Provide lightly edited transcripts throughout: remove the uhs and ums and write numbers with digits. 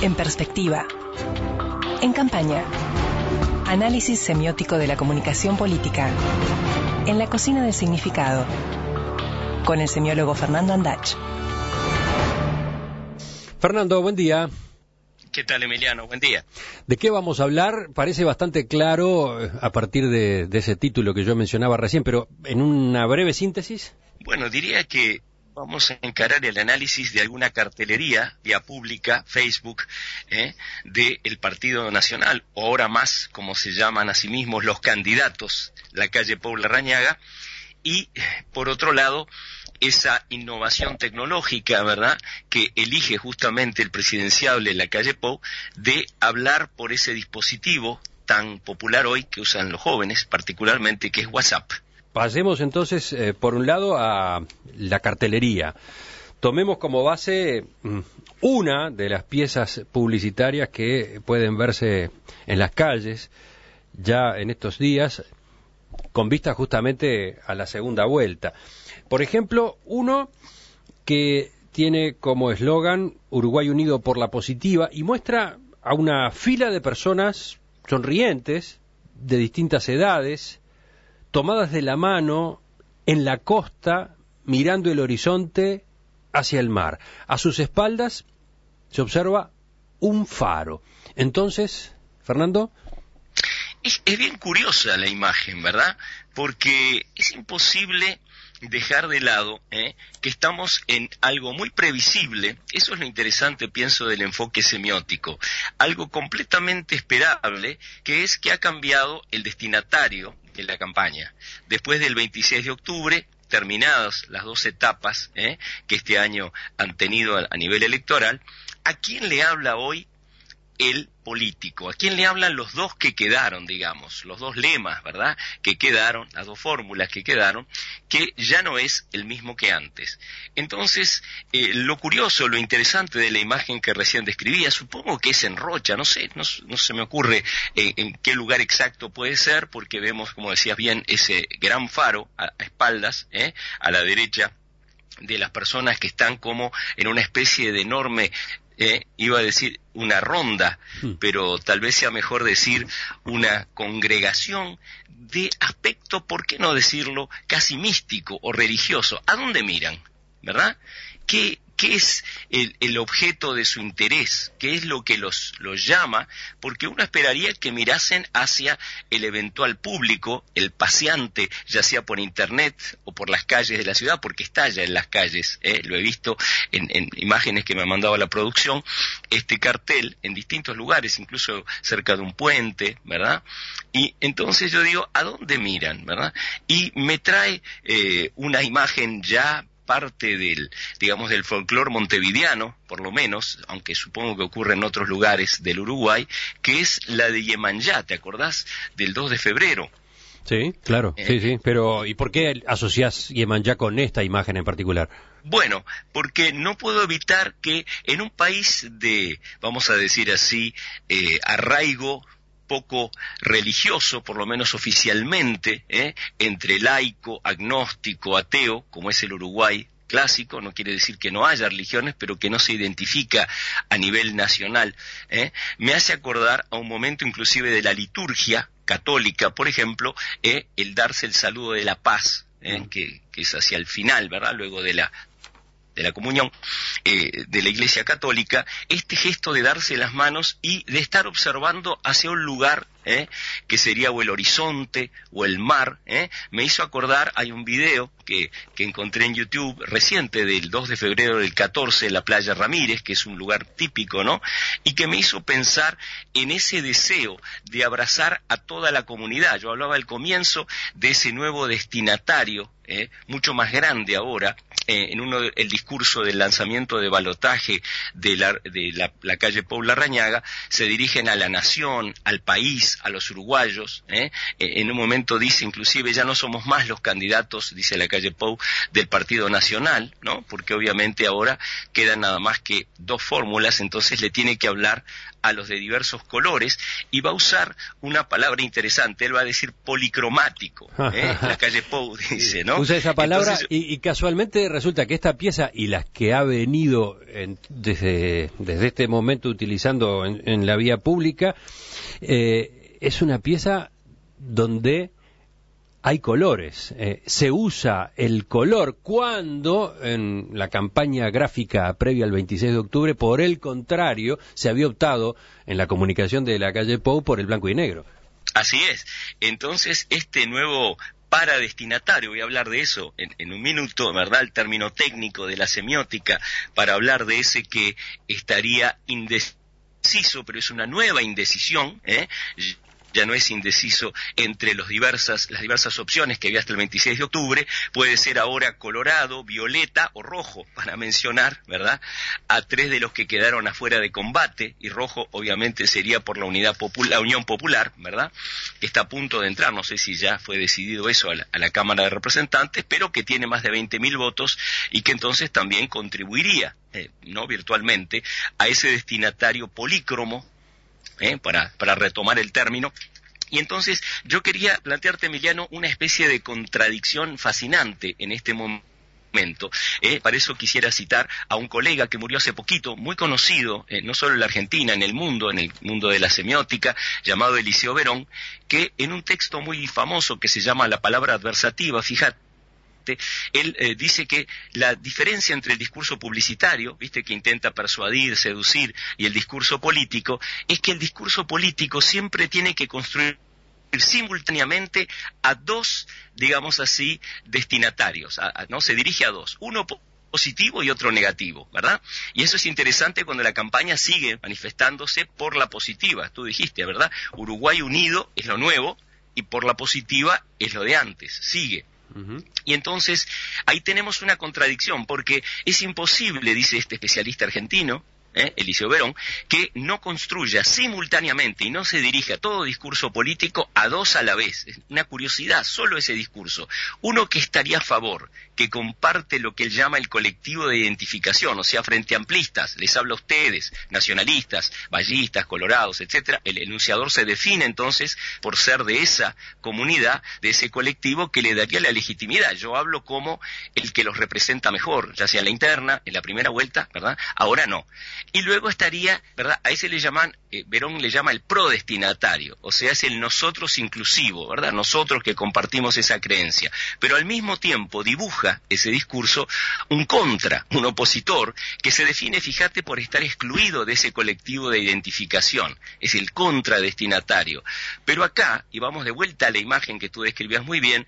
En perspectiva. En campaña. Análisis semiótico de la comunicación política. En la cocina del significado. Con el semiólogo Fernando Andach. Fernando, buen día. ¿Qué tal, Emiliano? Buen día. ¿De qué vamos a hablar? Parece bastante claro a partir de ese título que yo mencionaba recién, pero en una breve síntesis. Bueno, diría que vamos a encarar el análisis de alguna cartelería, vía pública, Facebook, del Partido Nacional, o ahora más, como se llaman a sí mismos los candidatos, la calle Pou Larrañaga, y, por otro lado, esa innovación tecnológica, ¿verdad?, que elige justamente el presidenciable la calle Pou, de hablar por ese dispositivo tan popular hoy que usan los jóvenes, particularmente, que es WhatsApp. Pasemos entonces, por un lado, a la cartelería. Tomemos como base una de las piezas publicitarias que pueden verse en las calles ya en estos días, con vista justamente a la segunda vuelta. Por ejemplo, uno que tiene como eslogan Uruguay unido por la positiva y muestra a una fila de personas sonrientes, de distintas edades, tomadas de la mano en la costa, mirando el horizonte hacia el mar. A sus espaldas se observa un faro. Entonces, Fernando. Es bien curiosa la imagen, ¿verdad? Porque es imposible dejar de lado que estamos en algo muy previsible. Eso es lo interesante, pienso, del enfoque semiótico. Algo completamente esperable, que es que ha cambiado el destinatario de la campaña. Después del 26 de octubre, terminadas las dos etapas que este año han tenido a nivel electoral, ¿a quién le habla hoy el político? ¿A quién le hablan los dos que quedaron, digamos, los dos lemas, ¿verdad?, que quedaron, las dos fórmulas que quedaron, que ya no es el mismo que antes? Entonces, lo curioso, lo interesante de la imagen que recién describía, supongo que es en Rocha, no sé, no se me ocurre en qué lugar exacto puede ser, porque vemos, como decías bien, ese gran faro a espaldas, a la derecha de las personas que están como en una especie de enorme, iba a decir una ronda, pero tal vez sea mejor decir una congregación de aspecto, ¿por qué no decirlo?, casi místico o religioso. ¿A dónde miran? ¿Verdad? ¿Qué es el objeto de su interés? ¿Qué es lo que los llama? Porque uno esperaría que mirasen hacia el eventual público, el paseante, ya sea por internet o por las calles de la ciudad, porque está ya en las calles, lo he visto en imágenes que me ha mandado la producción, este cartel en distintos lugares, incluso cerca de un puente, ¿verdad? Y entonces yo digo, ¿a dónde miran?, ¿verdad? Y me trae una imagen ya parte del folclore montevideano, por lo menos, aunque supongo que ocurre en otros lugares del Uruguay, que es la de Yemanjá. ¿Te acordás del 2 de febrero? Sí, claro, sí, pero ¿y por qué asociás Yemanjá con esta imagen en particular? Bueno, porque no puedo evitar que en un país de, vamos a decir así, arraigo poco religioso, por lo menos oficialmente, entre laico, agnóstico, ateo, como es el Uruguay clásico, no quiere decir que no haya religiones, pero que no se identifica a nivel nacional, me hace acordar a un momento inclusive de la liturgia católica, por ejemplo, el darse el saludo de la paz, que es hacia el final, ¿verdad?, luego de la comunión de la Iglesia Católica, este gesto de darse las manos y de estar observando hacia un lugar que sería o el horizonte o el mar, me hizo acordar, hay un video que encontré en YouTube reciente del 2 de febrero del 14 en la playa Ramírez, que es un lugar típico, ¿no?, y que me hizo pensar en ese deseo de abrazar a toda la comunidad. Yo hablaba al comienzo de ese nuevo destinatario, mucho más grande ahora, el discurso del lanzamiento de balotaje de la calle Pou Larrañaga, se dirigen a la nación, al país, vez a los uruguayos, en un momento dice inclusive ya no somos más los candidatos, dice Lacalle Pou, del Partido Nacional, ¿no? Porque obviamente ahora quedan nada más que dos fórmulas, entonces le tiene que hablar a los de diversos colores, y va a usar una palabra interesante, él va a decir policromático, Lacalle Pou dice, ¿no? Usa esa palabra. Entonces, y casualmente resulta que esta pieza y las que ha venido desde este momento utilizando en la vía pública, es una pieza donde hay colores, se usa el color cuando en la campaña gráfica previa al 26 de octubre, por el contrario, se había optado en la comunicación de Lacalle Pou por el blanco y negro. Así es. Entonces, este nuevo paradestinatario, voy a hablar de eso en un minuto, ¿verdad? El término técnico de la semiótica, para hablar de ese que estaría indeciso, pero es una nueva indecisión, ya no es indeciso entre las diversas opciones que había hasta el 26 de octubre, puede ser ahora colorado, violeta o rojo, para mencionar, ¿verdad?, a tres de los que quedaron afuera de combate, y rojo obviamente sería por la Unión Popular, ¿verdad?, que está a punto de entrar, no sé si ya fue decidido eso a la Cámara de Representantes, pero que tiene más de 20.000 votos y que entonces también contribuiría, no virtualmente, a ese destinatario polícromo, para retomar el término. Y entonces yo quería plantearte, Emiliano, una especie de contradicción fascinante en este momento. Para eso quisiera citar a un colega que murió hace poquito, muy conocido, no solo en la Argentina, en el mundo de la semiótica, llamado Eliseo Verón, que en un texto muy famoso que se llama La palabra adversativa, fíjate, él dice que la diferencia entre el discurso publicitario, viste, que intenta persuadir, seducir, y el discurso político, es que el discurso político siempre tiene que construir simultáneamente a dos, digamos así, destinatarios, ¿no? Se dirige a dos, uno positivo y otro negativo, ¿verdad? Y eso es interesante cuando la campaña sigue manifestándose por la positiva, tú dijiste, ¿verdad? Uruguay unido es lo nuevo, y por la positiva es lo de antes, sigue. Y entonces ahí tenemos una contradicción, porque es imposible, dice este especialista argentino, Eliseo Verón, que no construya simultáneamente y no se dirija todo discurso político a dos a la vez. Es una curiosidad, solo ese discurso. Uno que estaría a favor, que comparte lo que él llama el colectivo de identificación, o sea, frente amplistas, les habla a ustedes, nacionalistas, vallistas, colorados, etcétera. El enunciador se define entonces por ser de esa comunidad, de ese colectivo que le daría la legitimidad. Yo hablo como el que los representa mejor, ya sea en la interna, en la primera vuelta, ¿verdad? Ahora no. Y luego estaría, ¿verdad? A ese le llaman, Verón le llama el prodestinatario, o sea, es el nosotros inclusivo, ¿verdad? Nosotros que compartimos esa creencia. Pero al mismo tiempo dibuja ese discurso un opositor, que se define, fíjate, por estar excluido de ese colectivo de identificación. Es el contradestinatario. Pero acá, y vamos de vuelta a la imagen que tú describías muy bien,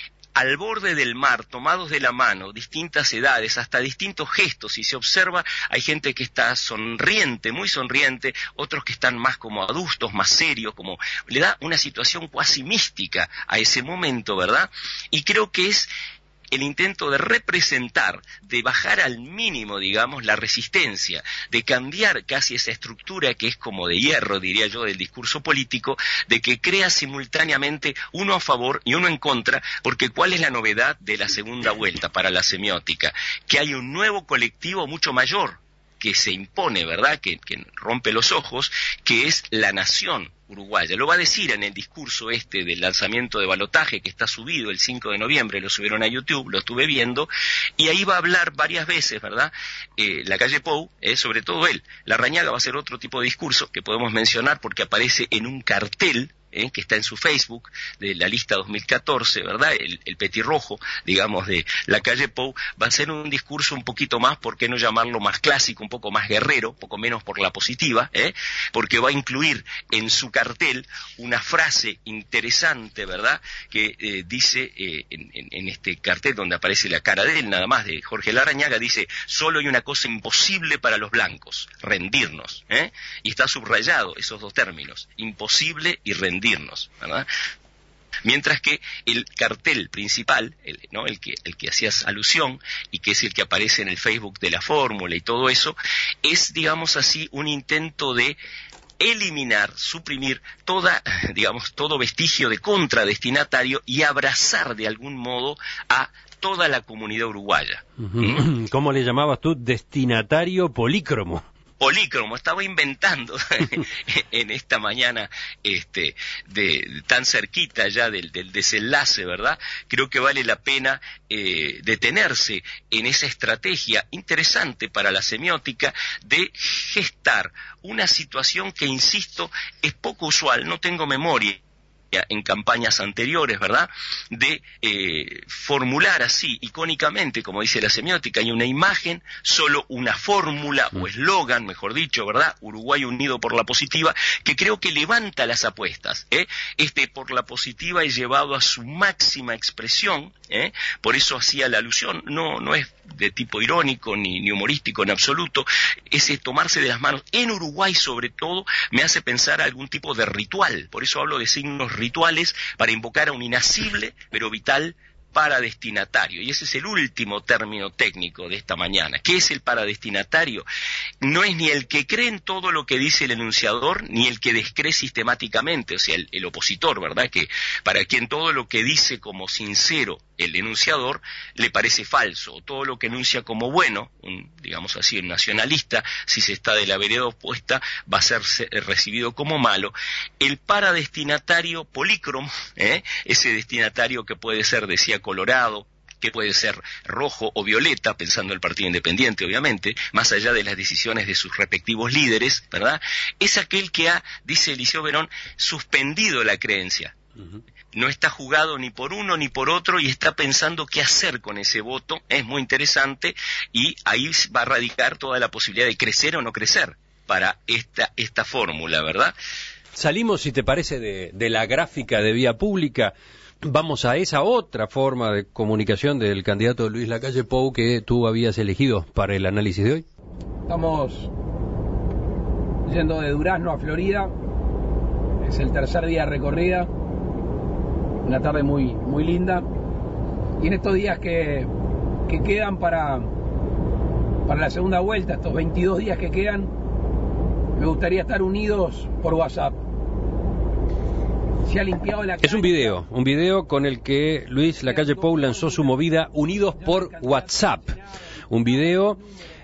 al borde del mar, tomados de la mano, distintas edades, hasta distintos gestos, y se observa, hay gente que está sonriente, muy sonriente, otros que están más como adustos, más serios, como le da una situación cuasi mística a ese momento, ¿verdad? Y creo que es el intento de representar, de bajar al mínimo, digamos, la resistencia, de cambiar casi esa estructura que es como de hierro, diría yo, del discurso político, de que crea simultáneamente uno a favor y uno en contra, porque ¿cuál es la novedad de la segunda vuelta para la semiótica? Que hay un nuevo colectivo mucho mayor que se impone, ¿verdad?, que rompe los ojos, que es la nación uruguaya. Lo va a decir en el discurso del lanzamiento de balotaje, que está subido el 5 de noviembre, lo subieron a YouTube, lo estuve viendo, y ahí va a hablar varias veces, ¿verdad?, Lacalle Pou, sobre todo él. Larrañaga va a hacer otro tipo de discurso que podemos mencionar porque aparece en un cartel, que está en su Facebook, de la lista 2014, ¿verdad? El petirrojo, digamos, de Lacalle Pou, va a ser un discurso un poquito más, ¿por qué no llamarlo más clásico, un poco más guerrero, un poco menos por la positiva, porque va a incluir en su cartel una frase interesante, ¿verdad?, que dice, en este cartel donde aparece la cara de él, nada más, de Jorge Larrañaga, dice: solo hay una cosa imposible para los blancos, rendirnos, y está subrayado esos dos términos, imposible y rendirnos, ¿verdad? Mientras que el cartel principal, el que hacías alusión, y que es el que aparece en el Facebook de la fórmula y todo eso, es, digamos así, un intento de eliminar, suprimir todo vestigio de contradestinatario y abrazar de algún modo a toda la comunidad uruguaya. ¿Cómo le llamabas tú? Destinatario polícromo. Polícromo, estaba inventando en esta mañana tan cerquita ya del desenlace, ¿verdad? Creo que vale la pena detenerse en esa estrategia interesante para la semiótica de gestar una situación que, insisto, es poco usual. No tengo memoria en campañas anteriores, ¿verdad?, de formular así, icónicamente, como dice la semiótica, hay una imagen, solo una fórmula o eslogan, mejor dicho, ¿verdad?, Uruguay unido por la positiva, que creo que levanta las apuestas, por la positiva es llevado a su máxima expresión, por eso hacía la alusión, no es de tipo irónico ni humorístico en absoluto, ese tomarse de las manos, en Uruguay sobre todo, me hace pensar algún tipo de ritual, por eso hablo de signos rituales para invocar a un inacible pero vital paradestinatario, y ese es el último término técnico de esta mañana. ¿Qué es el paradestinatario? No es ni el que cree en todo lo que dice el enunciador, ni el que descree sistemáticamente, o sea, el opositor, ¿verdad?, que para quien todo lo que dice como sincero el enunciador le parece falso, o todo lo que enuncia como bueno, digamos así, el nacionalista, si se está de la vereda opuesta, va a ser recibido como malo. El paradestinatario polícromo, ese destinatario que puede ser, decía, colorado, que puede ser rojo o violeta, pensando el Partido Independiente, obviamente, más allá de las decisiones de sus respectivos líderes, ¿verdad?, es aquel que ha, dice Eliseo Verón, suspendido la creencia. No está jugado ni por uno ni por otro y está pensando qué hacer con ese voto. Es muy interesante y ahí va a radicar toda la posibilidad de crecer o no crecer para esta fórmula, ¿verdad? Salimos, si te parece, de la gráfica de vía pública. Vamos a esa otra forma de comunicación del candidato Luis Lacalle Pou que tú habías elegido para el análisis de hoy. Estamos yendo de Durazno a Florida. Es el tercer día de recorrida. Una tarde muy, muy linda. Y en estos días que quedan para la segunda vuelta, estos 22 días que quedan, me gustaría estar unidos por WhatsApp. Se ha limpiado la Es un video con el que Luis Lacalle Pou lanzó su movida Unidos por WhatsApp. Un video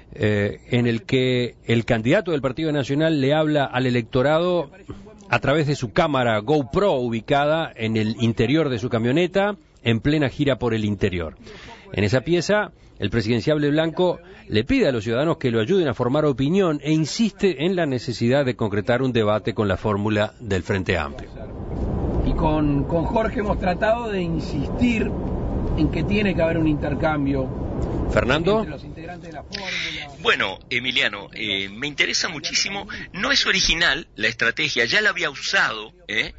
en el que el candidato del Partido Nacional le habla al electorado a través de su cámara GoPro ubicada en el interior de su camioneta, en plena gira por el interior. En esa pieza, el presidenciable blanco le pide a los ciudadanos que lo ayuden a formar opinión e insiste en la necesidad de concretar un debate con la fórmula del Frente Amplio. Y con Jorge hemos tratado de insistir en que tiene que haber un intercambio. Fernando. Entre los integrantes de la fórmula. Bueno, Emiliano, me interesa muchísimo, no es original la estrategia, ya la había usado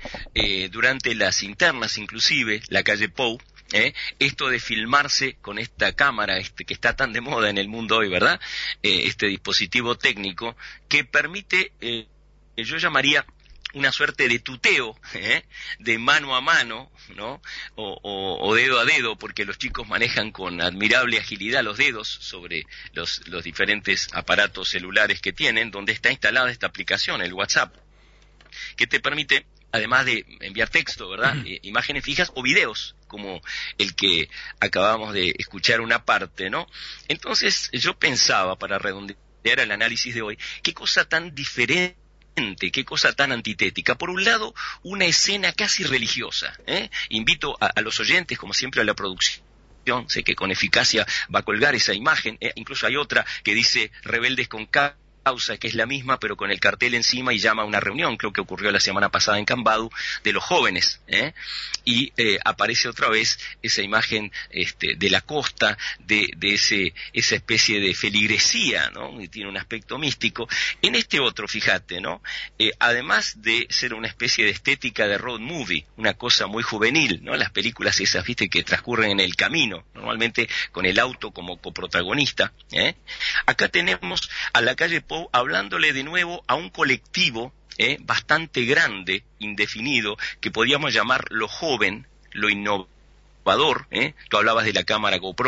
durante las internas inclusive, Lacalle Pou, esto de filmarse con esta cámara que está tan de moda en el mundo hoy, ¿verdad? Este dispositivo técnico que permite, yo llamaría una suerte de tuteo, de mano a mano, ¿no? O dedo a dedo, porque los chicos manejan con admirable agilidad los dedos sobre los diferentes aparatos celulares que tienen, donde está instalada esta aplicación, el WhatsApp, que te permite, además de enviar texto, ¿verdad?, imágenes fijas o videos, como el que acabamos de escuchar una parte, ¿no? Entonces, yo pensaba, para redondear el análisis de hoy, qué cosa tan diferente, qué cosa tan antitética. Por un lado, una escena casi religiosa. Invito a los oyentes, como siempre, a la producción. Sé que con eficacia va a colgar esa imagen. Incluso hay otra que dice Rebeldes con Causa, que es la misma, pero con el cartel encima y llama a una reunión, creo que ocurrió la semana pasada en Cambadu, de los jóvenes, y aparece otra vez esa imagen de la costa, de esa especie de feligresía, ¿no?, y tiene un aspecto místico. En este otro, fíjate, ¿no?, además de ser una especie de estética de road movie, una cosa muy juvenil, ¿no?, las películas esas, viste, que transcurren en el camino, normalmente con el auto como coprotagonista, acá tenemos a Lacalle Pou hablándole de nuevo a un colectivo bastante grande, indefinido, que podríamos llamar lo joven, lo innovador. Tú hablabas de la cámara GoPro,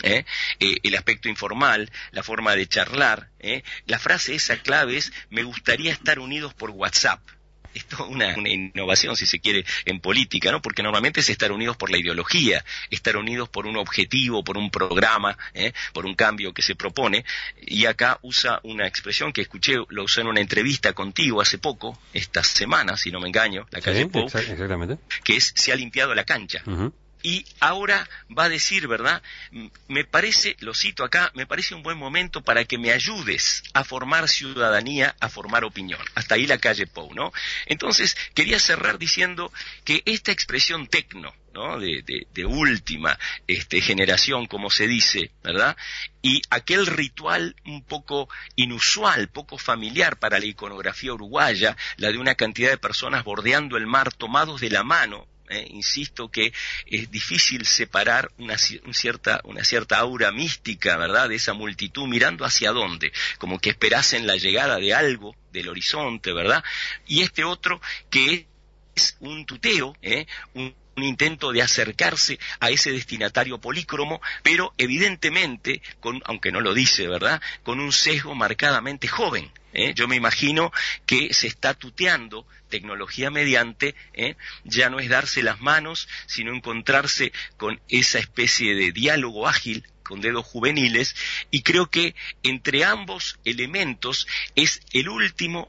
el aspecto informal, la forma de charlar. La frase esa clave es: me gustaría estar unidos por WhatsApp. Esto es una innovación, si se quiere, en política, ¿no? Porque normalmente es estar unidos por la ideología, estar unidos por un objetivo, por un programa, por un cambio que se propone. Y acá usa una expresión que escuché, lo usó en una entrevista contigo hace poco, esta semana, si no me engaño, la calle Pou, exactamente, que es: se ha limpiado la cancha. Uh-huh. Y ahora va a decir, ¿verdad? Me parece, lo cito acá, me parece un buen momento para que me ayudes a formar ciudadanía, a formar opinión. Hasta ahí la calle Pou, ¿no? Entonces, quería cerrar diciendo que esta expresión tecno, ¿no? De última generación, como se dice, ¿verdad? Y aquel ritual un poco inusual, poco familiar para la iconografía uruguaya, la de una cantidad de personas bordeando el mar tomados de la mano. Insisto que es difícil separar una cierta aura mística, ¿verdad?, de esa multitud mirando hacia dónde, como que esperasen la llegada de algo del horizonte, ¿verdad? Y este otro que es un tuteo, un intento de acercarse a ese destinatario polícromo, pero evidentemente, aunque no lo dice, ¿verdad?, con un sesgo marcadamente joven. Yo me imagino que se está tuteando, tecnología mediante, ya no es darse las manos, sino encontrarse con esa especie de diálogo ágil, con dedos juveniles, y creo que entre ambos elementos es el último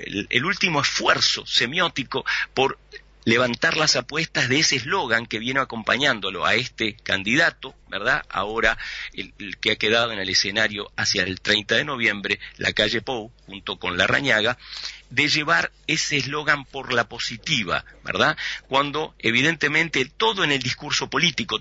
esfuerzo semiótico por levantar las apuestas de ese eslogan que viene acompañándolo a este candidato, ¿verdad? Ahora el que ha quedado en el escenario hacia el 30 de noviembre, la calle Pou, junto con Larrañaga, de llevar ese eslogan por la positiva, ¿verdad? Cuando evidentemente todo el discurso político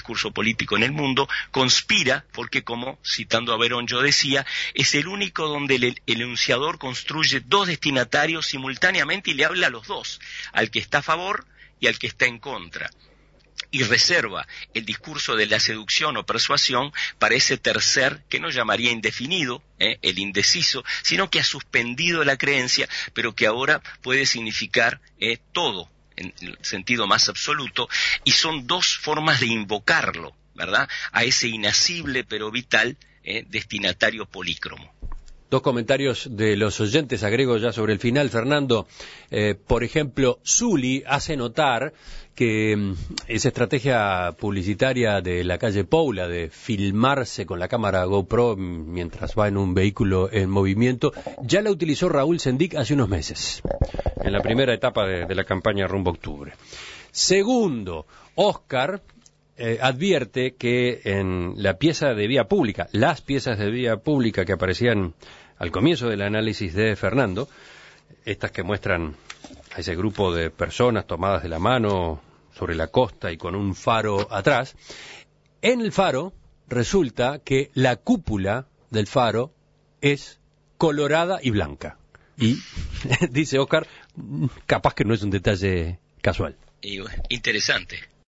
en el mundo conspira, porque como, citando a Verón, yo decía, es el único donde el enunciador construye dos destinatarios simultáneamente y le habla a los dos, al que está a favor y al que está en contra. Y reserva el discurso de la seducción o persuasión para ese tercer, que no llamaría indefinido, el indeciso, sino que ha suspendido la creencia, pero que ahora puede significar todo, en el sentido más absoluto, y son dos formas de invocarlo, ¿verdad?, a ese inacible pero vital destinatario polícromo. Dos comentarios de los oyentes, agrego ya sobre el final, Fernando. Por ejemplo, Zuli hace notar que esa estrategia publicitaria de la calle Paula de filmarse con la cámara GoPro mientras va en un vehículo en movimiento, ya la utilizó Raúl Sendic hace unos meses, en la primera etapa de la campaña rumbo a octubre. Segundo, Oscar advierte que en la pieza de vía pública, las piezas de vía pública que aparecían al comienzo del análisis de Fernando, estas que muestran a ese grupo de personas tomadas de la mano sobre la costa y con un faro atrás, en el faro resulta que la cúpula del faro es colorada y blanca. Y, dice Oscar, capaz que no es un detalle casual. Interesante.